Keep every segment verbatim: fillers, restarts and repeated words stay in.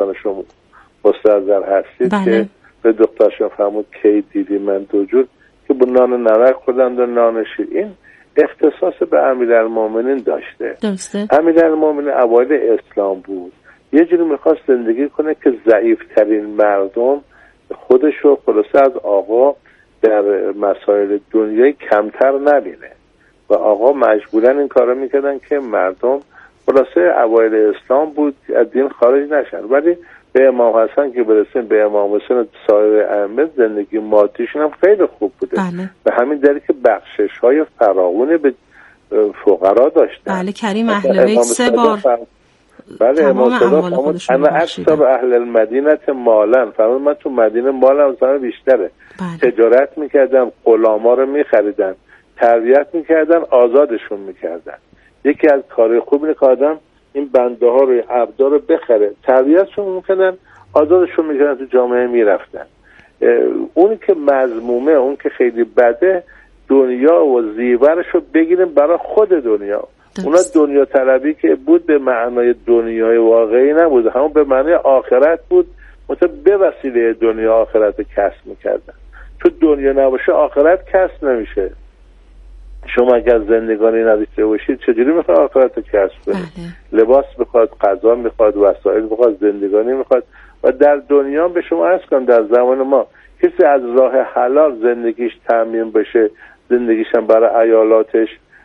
دوستان شما مستحضر هستید بله. که به دخترشون فرمود کی دیدی من دو جور که با نان نمک خوردند و نان شیر. این اختصاص به امیرالمومنین داشته. درسته. امیرالمومنین اوایل اسلام بود، یه جوری میخواست زندگی کنه که ضعیفترین مردم خودش رو خلاصه از آقا در مسائل دنیایی کمتر نبینه و آقا مجبورن این کارو میکردن که مردم خلاصه اوایل اسلام بود از دین خارج نشن. ولی به امام حسن که برسیم، به امام حسین سایر ائمه، زندگی مادیشون هم خیلی خوب بوده. بله. به همین دلیل که بخشش های فراوانی به فقرا داشتن. بله کریم اهل بیت سه بار فر... بله امام صادق فرمود انا اکثر اهل المدینه مالا، فرمود من تو مدینه مالم زمان بیشتره. بله. تجارت میکردن، غلاما رو میخریدن، تربیت میکردن، آزادشون میکردن. یکی از کارهای خوب اینه که آدم این بنده ها رو، عبدا رو بخره، تربیتشون میکردن، آزادشون میکردن، تو جامعه میرفتن. اون که مذمومه، اون که خیلی بده، دنیا و زیورش رو بگیریم برای خود دنیا. اونا دنیا طلبی که بود به معنای دنیای واقعی نبود، همون به معنای آخرت بود، مثلا به وسیله دنیا آخرت کسب میکردن. تو دنیا نباشه آخرت کسب نمیشه. شما اگر زندگانی نداشته باشید چجوری میخواد آخرت رو کسب کنید؟ بله. لباس میخواد، غذا میخواد، وسایل میخواد، زندگانی میخواد. و در دنیا به شما عرض کنم در زمان ما کسی از راه حلال زندگیش تامین بشه، زندگیش هم برای عیالاتش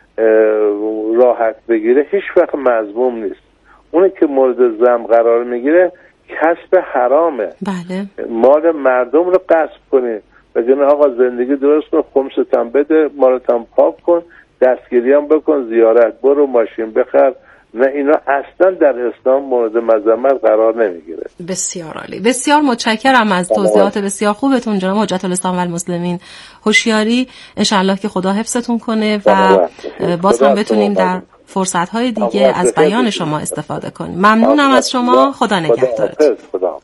راحت بگیره، هیچ وقت مذموم نیست. اونی که مورد ذم قرار میگیره کسب حرامه. بله. مال مردم رو غصب کنی، بگن آقا زندگی درست کن، خمست هم بده، مالت هم پاک کن، دستگیری هم بکن، زیارت برو، ماشین بخر. نه، اینا اصلا در اسلام مورد مذمت قرار نمیگیره. بسیار عالی، بسیار متشکرم از توضیحات بسیار خوبتون جناب حجت الاسلام و المسلمین هوشیاری. انشالله که خدا حفظتون کنه و باز هم بتونیم در فرصت‌های دیگه از بیان شما استفاده کنیم. ممنونم از شما. خدا نگهدارتون. خدا.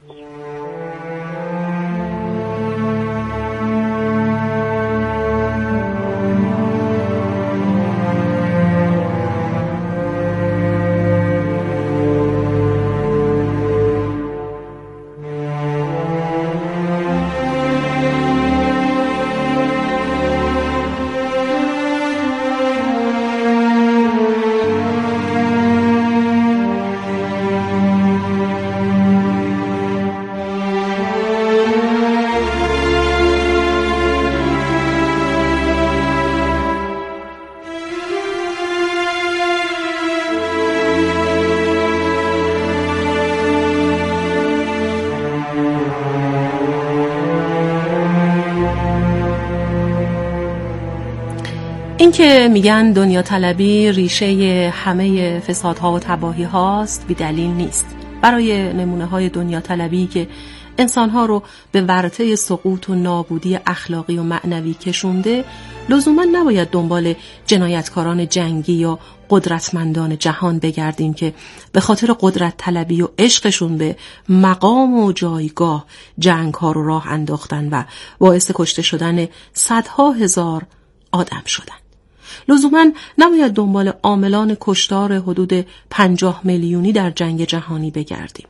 این که میگن دنیا طلبی ریشه همه فسادها و تباهی هاست بی دلیل نیست. برای نمونه های دنیا طلبی که انسانها رو به ورطه سقوط و نابودی اخلاقی و معنوی کشونده، لزوما نباید دنبال جنایتکاران جنگی یا قدرتمندان جهان بگردیم که به خاطر قدرت طلبی و عشقشون به مقام و جایگاه جنگ ها رو راه انداختن و باعث کشته شدن صدها هزار آدم شدن. لزوما نباید دنبال عاملان کشتار حدود پنجاه میلیونی در جنگ جهانی بگردیم.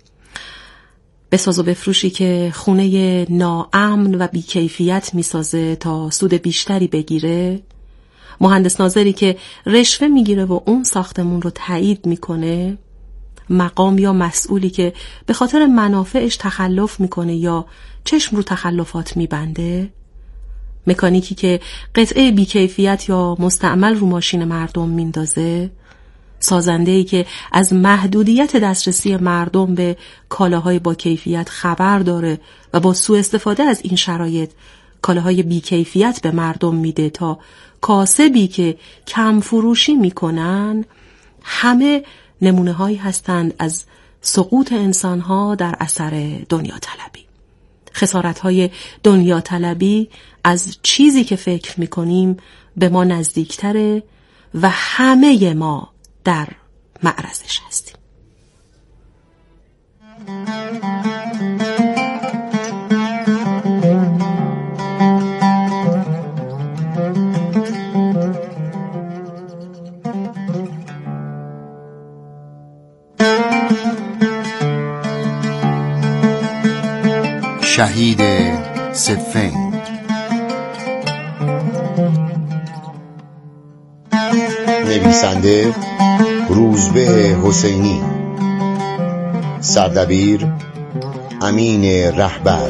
بساز و بفروشی که خونه ناامن و بیکیفیت میسازه تا سود بیشتری بگیره، مهندس ناظری که رشوه میگیره و اون ساختمون رو تایید میکنه، مقام یا مسئولی که به خاطر منافعش تخلف میکنه یا چشم رو تخلفات میبنده، مکانیکی که قطعه بیکیفیت یا مستعمل رو ماشین مردم میندازه، سازنده‌ای که از محدودیت دسترسی مردم به کالاهای با کیفیت خبر داره و با سوء استفاده از این شرایط کالاهای بیکیفیت به مردم میده تا کاسبی که کم فروشی میکنن، همه نمونه هایی هستند از سقوط انسانها در اثر دنیا طلبی. خسارت های دنیا طلبی از چیزی که فکر میکنیم به ما نزدیکتره و همه ما در معرضش هستیم. شهید صفین. نویسنده روزبه حسینی، سردبیر امین رهبر.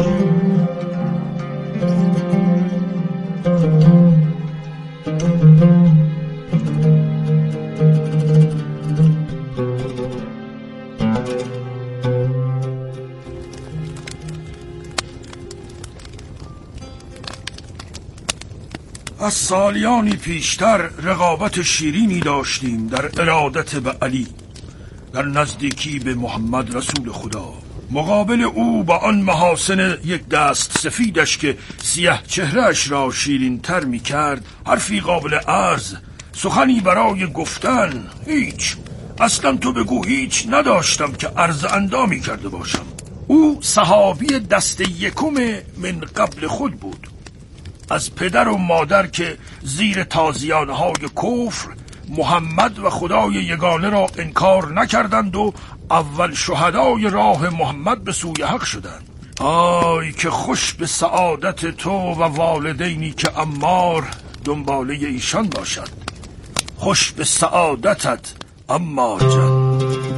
از سالیانی پیشتر رقابت شیرینی داشتیم در ارادت به علی، در نزدیکی به محمد رسول خدا. مقابل او با آن محاسن یک دست سفیدش که سیاه چهرهش را شیرین تر می کرد، حرفی قابل عرض، سخنی برای گفتن هیچ، اصلا تو بگو هیچ نداشتم که عرض اندامی کرده باشم. او صحابی دست یکم من قبل خود بود، از پدر و مادر که زیر تازیانه‌های کفر محمد و خدای یگانه را انکار نکردند و اول شهدای راه محمد به سوی حق شدند. آی که خوش به سعادت تو و والدینی که عمار دنباله ایشان باشد. خوش به سعادتت عمار جان.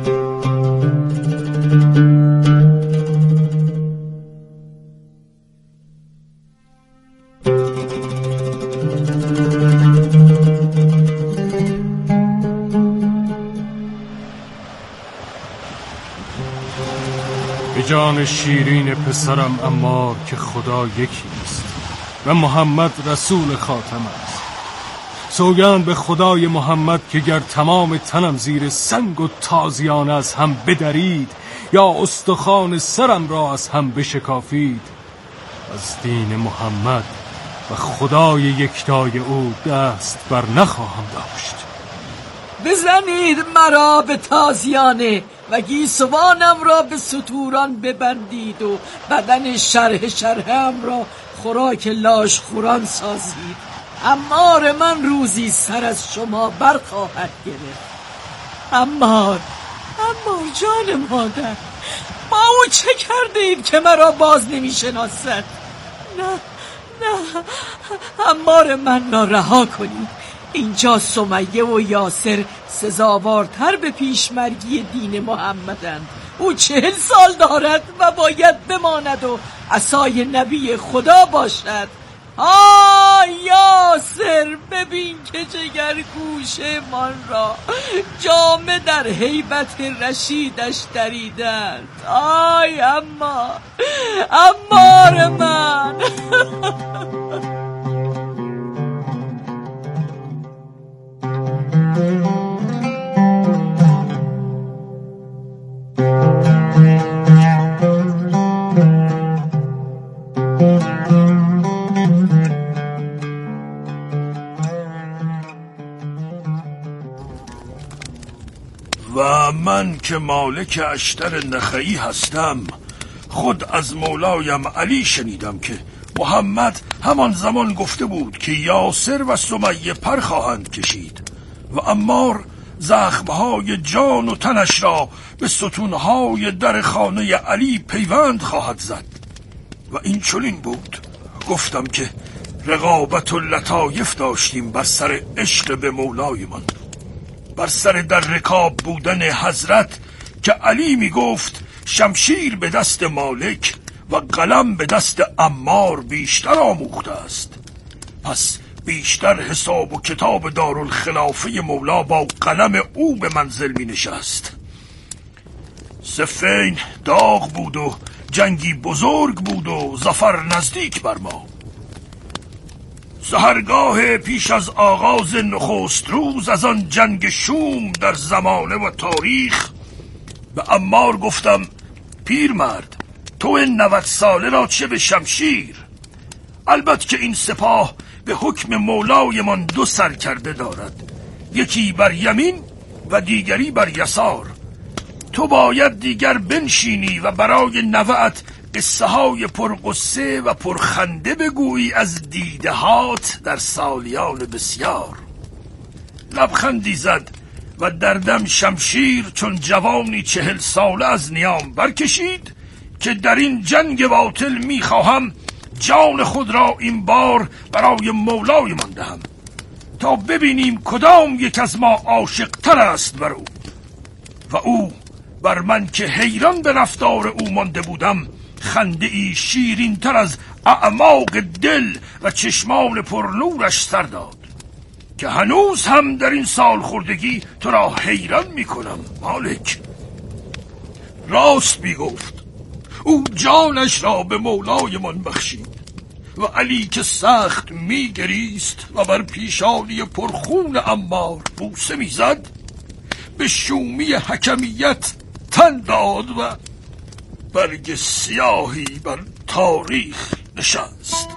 جان شیرین پسرم عمار که خدا یکی است و محمد رسول خاتم است. سوگند به خدای محمد که گر تمام تنم زیر سنگ و تازیانه از هم بدرید یا استخوان سرم را از هم بشکافید، از دین محمد و خدای یکتای او دست بر نخواهم داشت. بزنید مرا به تازیانه و گیسوانم را به ستوران ببندید و بدن شرح شرحم را خوراک لاش خوران سازید. عمار من روزی سر از شما برخواهد گرفت. عمار، عمار جان مادر، با او چه کرده اید که مرا باز نمی شناسد؟ نه نه، عمار من را رها کنید. اینجا سمیه و یاسر سزاوارتر به پیشمرگی دین محمدند. او چهل سال دارد و باید بماند و عصای نبی خدا باشد. آه یاسر، ببین که جگرگوشه من را جامه در هیبت رشیدش دریدند. آی اما عمار من. و من که مالک اشتر نخعی هستم، خود از مولایم علی شنیدم که محمد همان زمان گفته بود که یاسر و سمیه پر خواهند کشید و عمار زخمهای جان و تنش را به ستونهای در خانه علی پیوند خواهد زد. و این چنین بود. گفتم که رقابت و لطایف داشتیم بر سر عشق به مولای من، بر سر در رکاب بودن حضرت که علی می گفت شمشیر به دست مالک و قلم به دست عمار بیشتر آموخته است، پس بیشتر حساب و کتاب دارالخلافه مولا با قلم او به منزل می نشست. صفین داغ بود و جنگی بزرگ بود و ظفر نزدیک بر ما. سحرگاه پیش از آغاز نخست روز از آن جنگ شوم در زمانه و تاریخ به عمار گفتم پیرمرد، تو نود ساله را چه به شمشیر؟ البته که این سپاه به حکم مولایمان دو سر کرده دارد، یکی بر یمین و دیگری بر یسار. تو باید دیگر بنشینی و برای نوه‌ات قصه های پرقصه و پرخنده بگویی از دیدهات در سالیان بسیار. لبخندی زد و در دم شمشیر چون جوانی چهل ساله از نیام برکشید که در این جنگ باطل میخواهم جان خود را این بار برای مولای من دهم تا ببینیم کدام یک از ما عاشق تر است بر او و او بر من که حیران به رفتار او مانده بودم خنده ای شیرین تر از اعماق دل و چشمان پرنورش سر داد که هنوز هم در این سال خوردگی تو را حیران می کنم مالک. راست می گفت، او جانش را به مولای من بخشید و علی که سخت می گریست و بر پیشانی پرخون عمار بوسه می زد به شومی حکمیت تن داد و برگ سیاهی بر تاریخ نشست.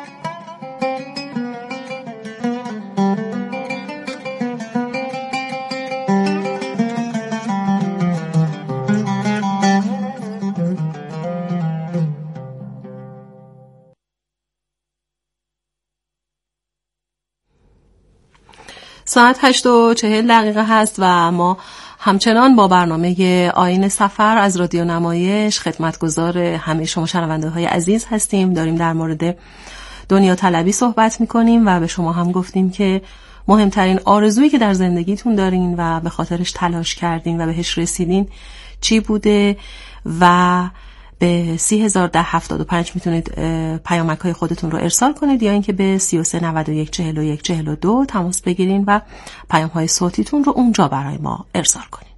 ساعت هشت و چهل دقیقه هست و ما همچنان با برنامه آیین سفر از رادیو نمایش خدمتگزار همه شما شنونده های عزیز هستیم. داریم در مورد دنیا طلبی صحبت میکنیم و به شما هم گفتیم که مهمترین آرزویی که در زندگیتون دارین و به خاطرش تلاش کردین و بهش رسیدین چی بوده و به سی هزار ده هفتاد و پنج میتونید پیامک های خودتون رو ارسال کنید یا اینکه به سی و سه نود و یک چهل و یک چهل و دو تماس بگیرین و پیام های صوتیتون رو اونجا برای ما ارسال کنید.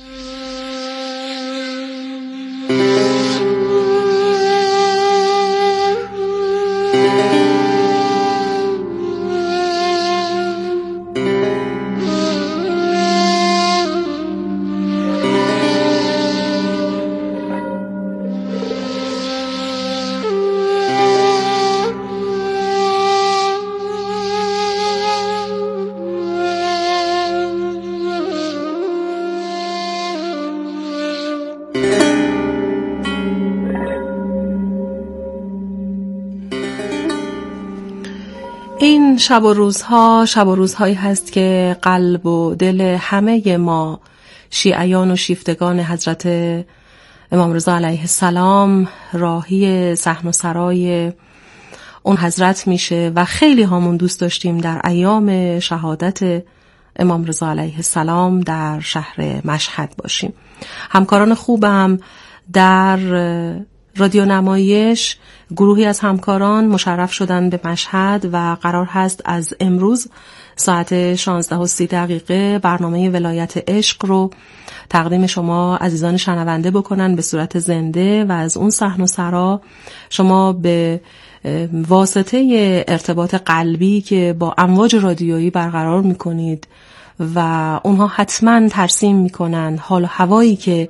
این شب و روزها شب و روزهایی هست که قلب و دل همه ما شیعیان و شیفتگان حضرت امام رضا علیه السلام راهی صحن و سرای اون حضرت میشه و خیلی هامون دوست داشتیم در ایام شهادت امام رضا علیه السلام در شهر مشهد باشیم. همکاران خوبم در رادیو نمایش گروهی از همکاران مشرف شدن به مشهد و قرار هست از امروز ساعت شانزده و سی دقیقه برنامه ولایت عشق رو تقدیم شما عزیزان شنونده بکنن به صورت زنده و از اون صحن و سرا شما به واسطه ارتباط قلبی که با امواج رادیویی برقرار میکنید و اونها حتما ترسیم میکنن حال و هوایی که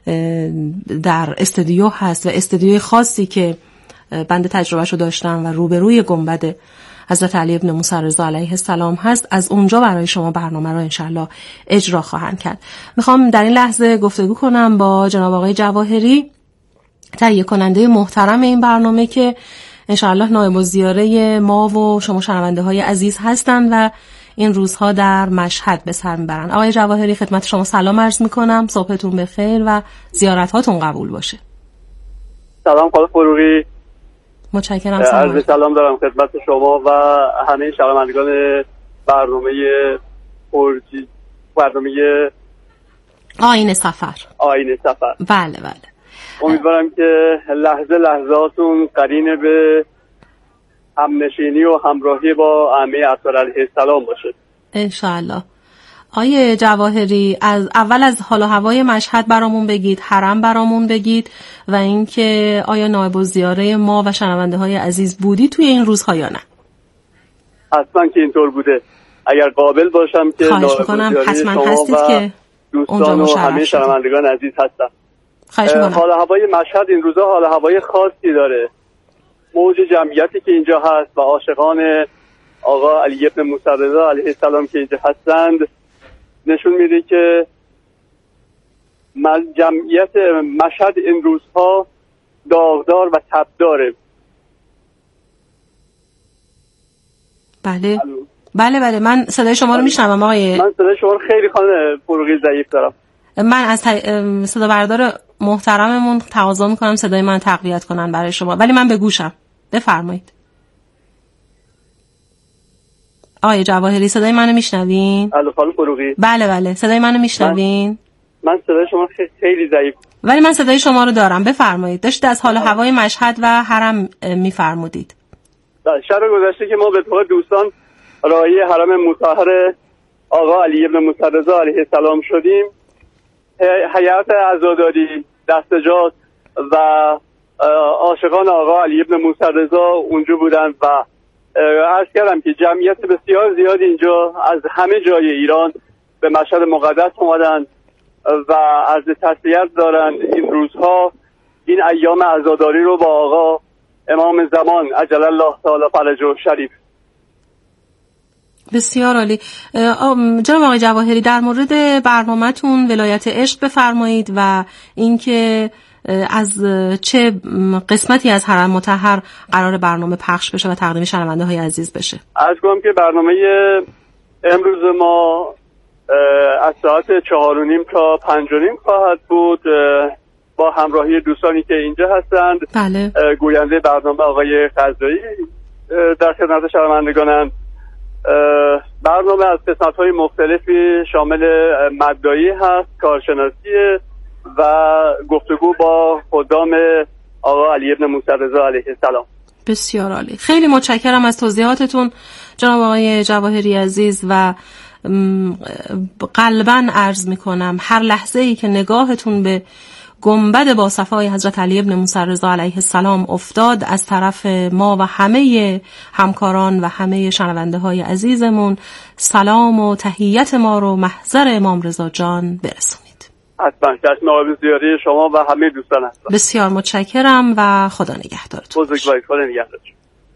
در استودیو هست و استودیوی خاصی که بنده تجربهشو داشتم و روبروی گنبد حضرت علی ابن موسی رضا علیه السلام هست، از اونجا برای شما برنامه رو انشالله اجرا خواهند کرد. میخوام در این لحظه گفتگو کنم با جناب آقای جواهری، تهیه کننده محترم این برنامه که انشالله نایب الزیاره ما و شما شنونده های عزیز هستند و این روزها در مشهد به سر میبرن. آقای جواهری خدمت شما سلام عرض میکنم، صبحتون بخیر و زیارت هاتون قبول باشه. سلام خانم فروغی، متشکرم. عرض سلام دارم خدمت شما و همه شنوندگان برنامه پرجی برنامه آیین سفر. آیین سفر. بله بله. امیدوارم که لحظه لحظاتون قرین به همنشینی و همراهی با ائمه اطهار علیه السلام باشه انشاءالله. آیه جواهری، از اول از حال و هوای مشهد برامون بگید، حرم برامون بگید و اینکه آیا نایب الزیاره ما و شنونده های عزیز بودی توی این روزها یا نه؟ حتما که اینطور بوده. اگر قابل باشم که نایب الزیاره شما هستید و که دوستان و همه شنوندگان عزیز هستم. حال هوای مشهد این روزها حال هوای خاصی داره. موج جمعیتی که اینجا هست و عاشقان آقا علی ابن موسی رضا علیه السلام که اینجا هستند نشون میده که جمعیت مشهد این روزها داغدار و تبداره. بله بله بله من صدای شما رو میشنوم آقای. من صدای شما رو خیلی خانم فروغی ضعیف دارم. من از صدا بردار محترممون تقاضا میکنم صدای من تقویت کنن برای شما، ولی من به گوشم. بفرمایید. آقای جواهری صدای منو میشنوین؟ الو خانم فروغی. بله بله صدای منو میشنوین؟ من, من صدای شما خیلی ضعیف، ولی من صدای شما رو دارم. بفرمایید. داشتید از حال و هوای مشهد و حرم میفرمودید. شب گذشته که ما به طور دوستان راهی حرم مطهر آقا علی ابن موسی رضا علیه السلام شدیم، هیئت عزاداری، دستجات و عاشقان آقا علی ابن موسی رضا اونجا بودند و عرض کردم که جمعیت بسیار زیادی اینجا از همه جای ایران به مشهد مقدس اومدند و عرض تسلیت دارند این روزها، این ایام عزاداری رو با آقا امام زمان عجل الله تعالی فرجه شریف. بسیار عالی. جناب آقای جواهری در مورد برنامه‌تون ولایت عشق بفرمایید و اینکه از چه قسمتی از حرم مطهر قرار برنامه پخش بشه و تقدیم شنونده های عزیز بشه. عرض کنم که برنامه امروز ما از ساعت چهار و نیم تا پنج و نیم خواهد بود با همراهی دوستانی که اینجا هستند. بله. گوینده برنامه آقای خزایی در خدمت شنوندگانند. برنامه از قسمت‌های مختلفی شامل مدعی هست، کارشناسی و گفتگو با خدام آقا علی ابن موسی رضا علیه السلام. بسیار عالی. خیلی متشکرم از توضیحاتتون جناب آقای جواهری عزیز و قلباً عرض میکنم هر لحظه ای که نگاهتون به گنبد با صفای حضرت علی ابن موسی رضا علیه السلام افتاد از طرف ما و همه همکاران و همه شنونده های عزیزمون سلام و تحیت ما رو محضر امام رضا جان برسونید. حتما چشم آب زیاری شما و همه دوستان هستم. بسیار متشکرم و خدا نگهدارتون. بزرگوارید. خدا نگهدارتون.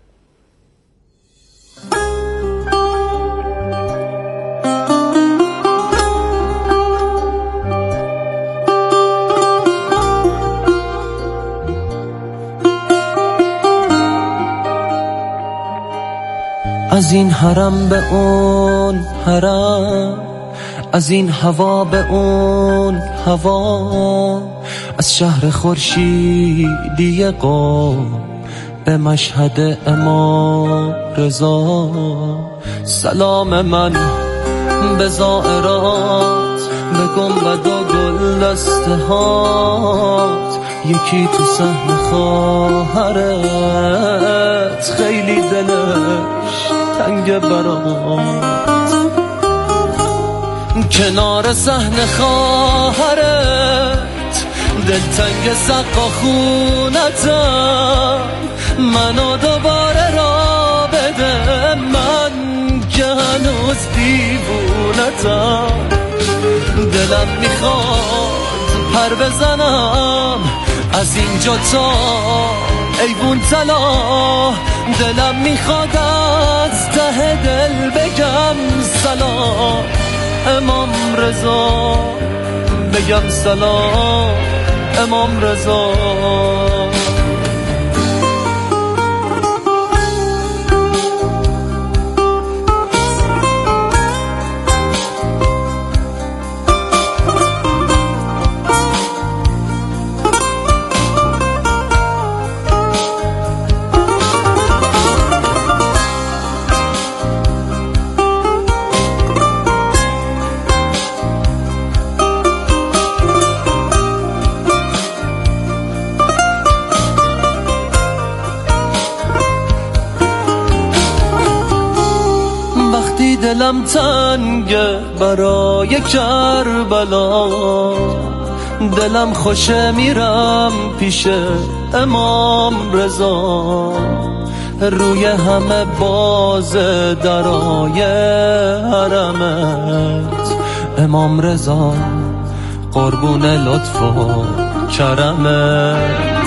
از این حرم به اون حرم، از این هوا به اون هوا، از شهر خورشیدی قم به مشهد امام رضا. سلام من به زائرات، به گنبد و گل دسته هات، یکی تو صحن خواهرت خیلی دلش تنگ برات، کنار صحن خواهرت دلتنگ سقا خونتم، منو دوباره را بده من که هنوز دیوونتم، دلم میخواد پر بزنم از اینجا تا ایوون طلا، دلم میخواد از ته دل بگم سلام امام رضا، بگم سلام امام رضا. دلم تنگه برای کربلا، دلم خوشه میرم پیش امام رضا، روی همه باز درای حرمت امام رضا، قربون لطف و کرمت،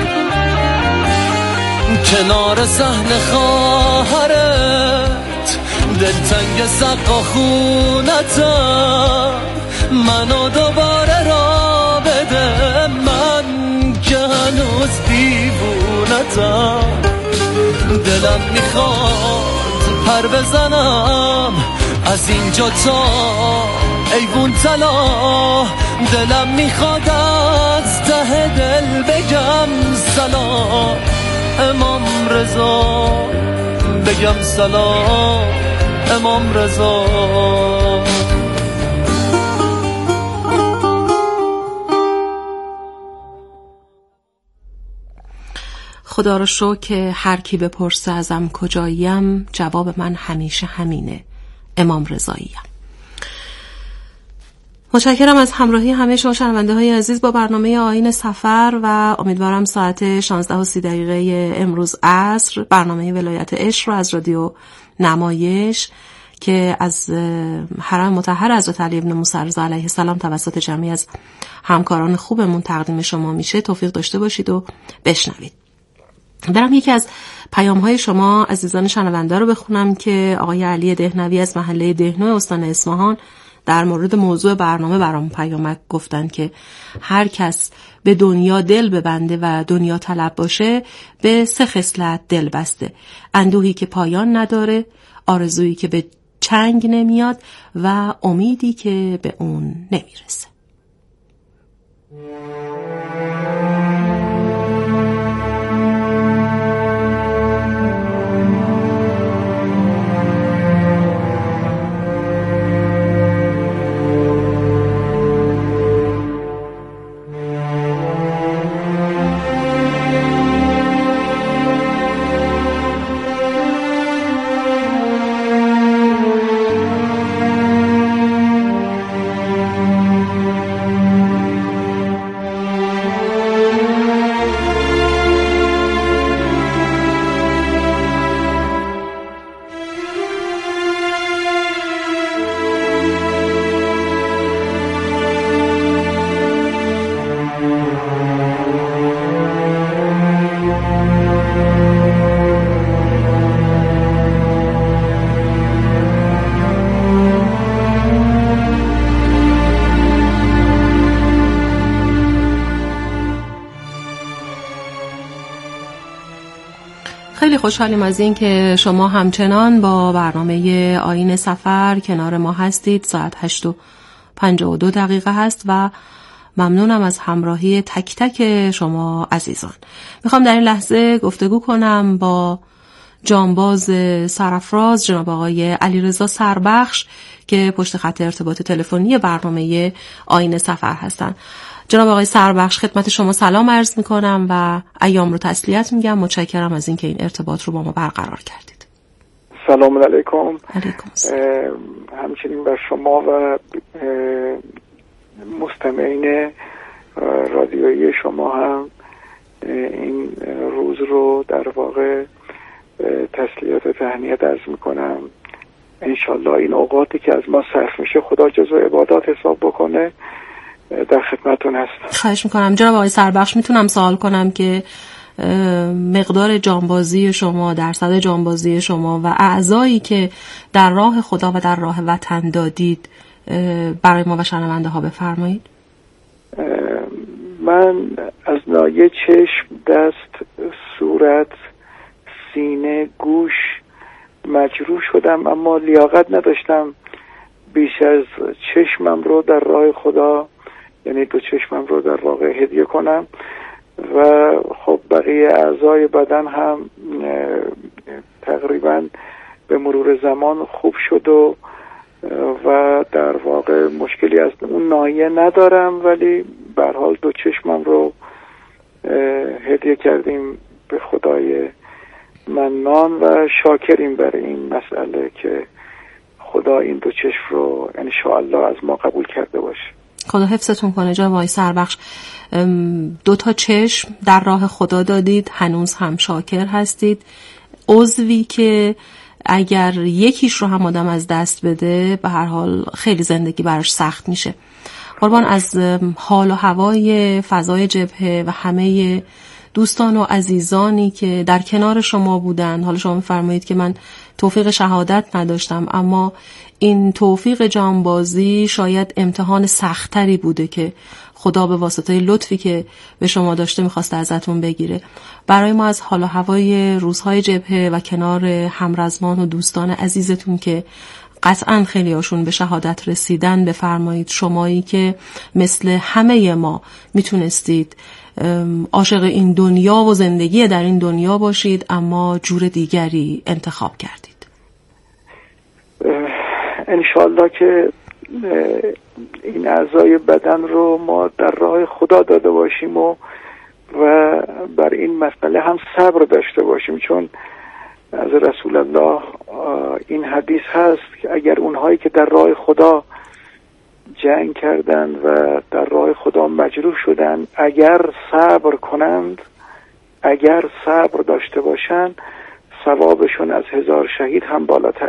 کنار صحن خواهرت دلتنگ سقا خونتم، منو دوباره را بده من که هنوز دیوونتم، دلم میخواد پر بزنم از اینجا تا ایوون طلا دلم میخواد از ته دل بگم سلام امام رضا بگم سلام امام رضا. خدا رو شکر که هر کی بپرسه ازم کجاییم جواب من همیشه همینه، امام رضاییم. متشکرم از همراهی همه شما شنونده های عزیز با برنامه آیین سفر و امیدوارم ساعت شانزده و سی دقیقه امروز عصر برنامه ولایت عشق رو از رادیو نمایش که از حرم مطهر حضرت علی ابن موسی رضا علیه السلام توسط جمعی از همکاران خوبمون تقدیم شما میشه توفیق داشته باشید و بشنوید. برم یکی از پیام‌های شما عزیزان شنونده رو بخونم که آقای علی دهنوی از محله دهنو استان اصفهان در مورد موضوع برنامه برام پیامک گفتن که هر کس به دنیا دل ببنده و دنیا طلب باشه به سه خصلت دل بسته: اندوهی که پایان نداره، آرزویی که به چنگ نمیاد و امیدی که به اون نمیرسه. خیلی خوشحالیم از این که شما همچنان با برنامه آیین سفر کنار ما هستید. ساعت هشت و پنجاه و دو دقیقه هست و ممنونم از همراهی تک تک شما عزیزان. میخوام در این لحظه گفتگو کنم با جانباز سرافراز جناب آقای علیرضا سربخش که پشت خط ارتباط تلفنی برنامه آیین سفر هستن. جناب آقای سربخش خدمت شما سلام عرض میکنم و ایام رو تسلیت میگم. متشکرم از اینکه این ارتباط رو با ما برقرار کردید. سلام علیکم. علیکم. همچنین بر شما و مستمعین رادیویی شما هم این روز رو در واقع تسلیت و تهنیت عرض میکنم. انشالله این اوقاتی که از ما صرف میشه خدا جزو عبادات حساب بکنه. در خدمتون هستم. خواهش میکنم. جناب آقای سربخش میتونم سوال کنم که مقدار جانبازی شما، درصد جانبازی شما و اعضایی که در راه خدا و در راه وطن دادید برای ما و شنونده ها بفرمایید؟ من از ناحیه چشم، دست، صورت، سینه، گوش مجروح شدم، اما لیاقت نداشتم بیش از چشمم رو در راه خدا، یعنی دو چشمم رو در واقع هدیه کنم و خب بقیه اعضای بدن هم تقریبا به مرور زمان خوب شد و و در واقع مشکلی از اون ناحیه ندارم، ولی به هر حال دو چشمم رو هدیه کردیم به خدای منان و شاکریم برای این مسئله که خدا این دو چشم رو ان شاء الله از ما قبول کرده باشه. خدا حفظتون کنه جناب آقای سربخش. دو تا چشم در راه خدا دادید، هنوز هم شاکر هستید. عضوی که اگر یکیش رو هم آدم از دست بده به هر حال خیلی زندگی براش سخت میشه. قربان از حال و هوای فضای جبهه و همه دوستان و عزیزانی که در کنار شما بودن. حالا شما میفرمایید که من توفیق شهادت نداشتم، اما این توفیق جانبازی شاید امتحان سختری بوده که خدا به واسطه لطفی که به شما داشته میخواسته ازتون بگیره. برای ما از حال و هوای روزهای جبهه و کنار همرزمان و دوستان عزیزتون که قطعا خیلی هاشون به شهادت رسیدن، بفرمایید شمایی که مثل همه ما میتونستید عاشق این دنیا و زندگی در این دنیا باشید اما جور دیگری انتخاب کردید. انشالله که این اعضای بدن رو ما در راه خدا داده باشیم و و بر این مسئله هم صبر داشته باشیم، چون از رسول الله این حدیث هست که اگر اونهایی که در راه خدا جنگ کردن و در راه خدا مجروح شدن اگر صبر کنند، اگر صبر داشته باشن، ثوابشون از هزار شهید هم بالاتره.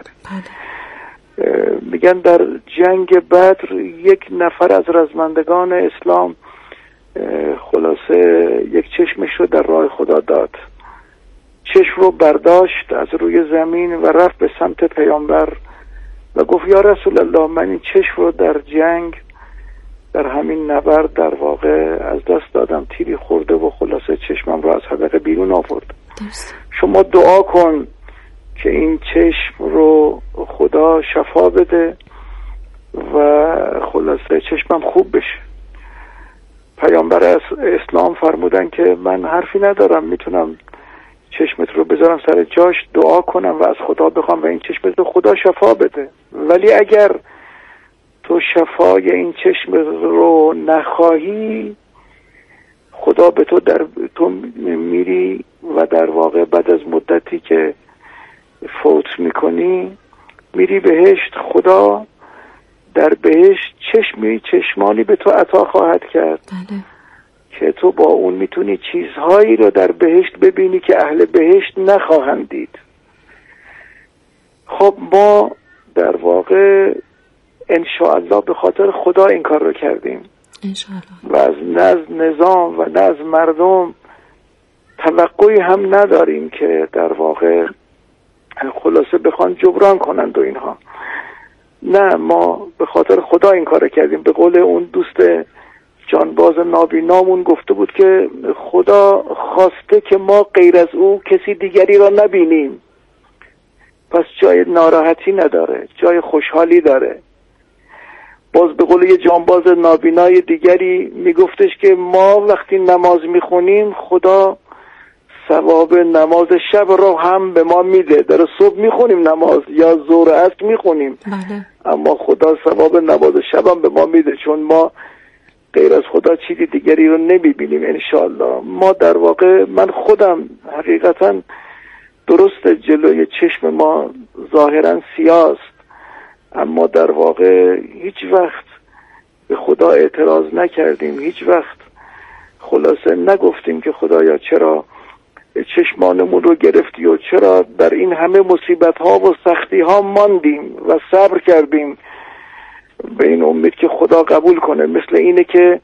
میگن در جنگ بدر یک نفر از رزمندگان اسلام خلاصه یک چشمش رو در راه خدا داد، چشم رو برداشت از روی زمین و رفت به سمت پیامبر و گفت یا رسول الله من این چشم رو در جنگ در همین نبرد در واقع از دست دادم، تیری خورده و خلاصه چشمم رو از حلقه بیرون آورد. شما دعا کن که این چشم رو خدا شفا بده و خلاصه چشمم خوب بشه. پیامبر اسلام فرمودن که من حرفی ندارم، میتونم چشمت رو بذارم سر جاش، دعا کنم و از خدا بخوام و این چشمت رو خدا شفا بده، ولی اگر تو شفای این چشم رو نخواهی خدا به تو در تو میری و در واقع بعد از مدتی که فوت میکنی میری بهشت، خدا در بهشت چشمی چشمانی به تو عطا خواهد کرد بله. که تو با اون میتونی چیزهایی رو در بهشت ببینی که اهل بهشت نخواهند دید. خب ما در واقع انشاءالله به خاطر خدا این کار رو کردیم انشاءالله. و از نه از نظام و نه از مردم توقعی هم نداریم که در واقع خلاصه بخوان جبران کنند و اینها. نه، ما به خاطر خدا این کار کردیم. به قول اون دوست جانباز نابینامون گفته بود که خدا خواسته که ما غیر از او کسی دیگری را نبینیم، پس جای ناراحتی نداره، جای خوشحالی داره. باز به قول یه جانباز نابینای دیگری میگفتش که ما وقتی نماز میخونیم خدا ثواب نماز شب رو هم به ما میده. در صبح میخونیم نماز یا ظهر عصر میخونیم بله. اما خدا ثواب نماز شب هم به ما میده، چون ما غیر از خدا چیزی دیگری رو نمیبینیم. انشاءالله ما در واقع من خودم حقیقتا درست جلوی چشم ما ظاهرا سیاه است اما در واقع هیچ وقت به خدا اعتراض نکردیم، هیچ وقت خلاصه نگفتیم که خدایا چرا چشمانمون رو گرفتی و چرا در این همه مصیبت ها و سختی ها ماندیم و صبر کردیم به این امید که خدا قبول کنه. مثل اینه که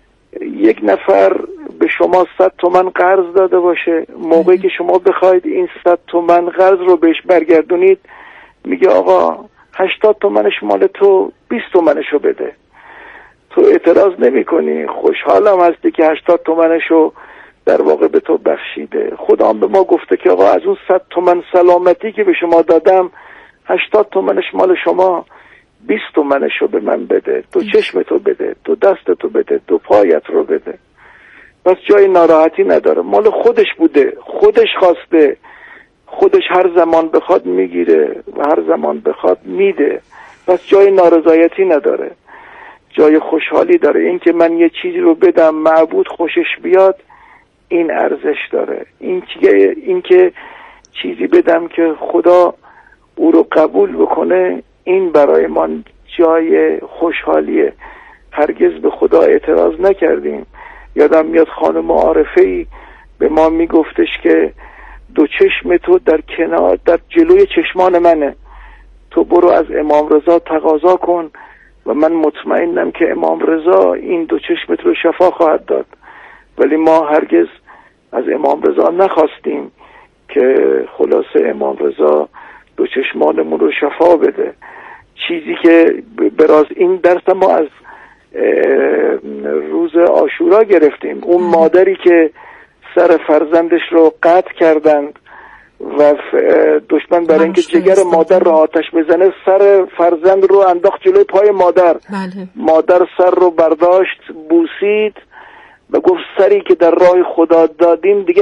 یک نفر به شما صد تومن قرض داده باشه، موقعی که شما بخواید این صد تومن قرض رو بهش برگردونید میگه آقا هشتاد تومنش مال تو، بیست تومنش رو بده. تو اعتراض نمی کنی، خوشحالم هستی که هشتاد تومنش رو در واقع به تو بخشیده. خدا هم به ما گفته که آقا از اون صد تومن سلامتی که به شما دادم هشتاد تومنش مال شما، بیست تومنش رو به من بده، تو چشمتو بده، تو دستتو بده، تو پایت رو بده. پس جای ناراحتی نداره، مال خودش بوده، خودش خواسته، خودش هر زمان بخواد میگیره و هر زمان بخواد میده. پس جای نارضایتی نداره، جای خوشحالی داره. این که من یه چیزی رو بدم معبود خوشش بیاد این ارزش داره. این که این که چیزی بدم که خدا او رو قبول بکنه این برای من جای خوشحالیه. هرگز به خدا اعتراض نکردیم. یادم میاد خانم عارفه‌ای به ما میگفتش که دو چشم تو در کنار در جلوی چشمان منه، تو برو از امام رضا تقاضا کن و من مطمئنم که امام رضا این دو چشمت رو شفا خواهد داد. ولی ما هرگز از امام رضا نخواستیم که خلاصه امام رضا دو چشمانمون رو شفا بده. چیزی که براز این درس ما از روز عاشورا گرفتیم. اون مادری که سر فرزندش رو قطع کردند و دشمن برای اینکه جگر مادر رو آتش بزنه سر فرزند رو انداخت جلوی پای مادر. بله. مادر سر رو برداشت بوسید و گفت سری که در راه خدا دادیم دیگه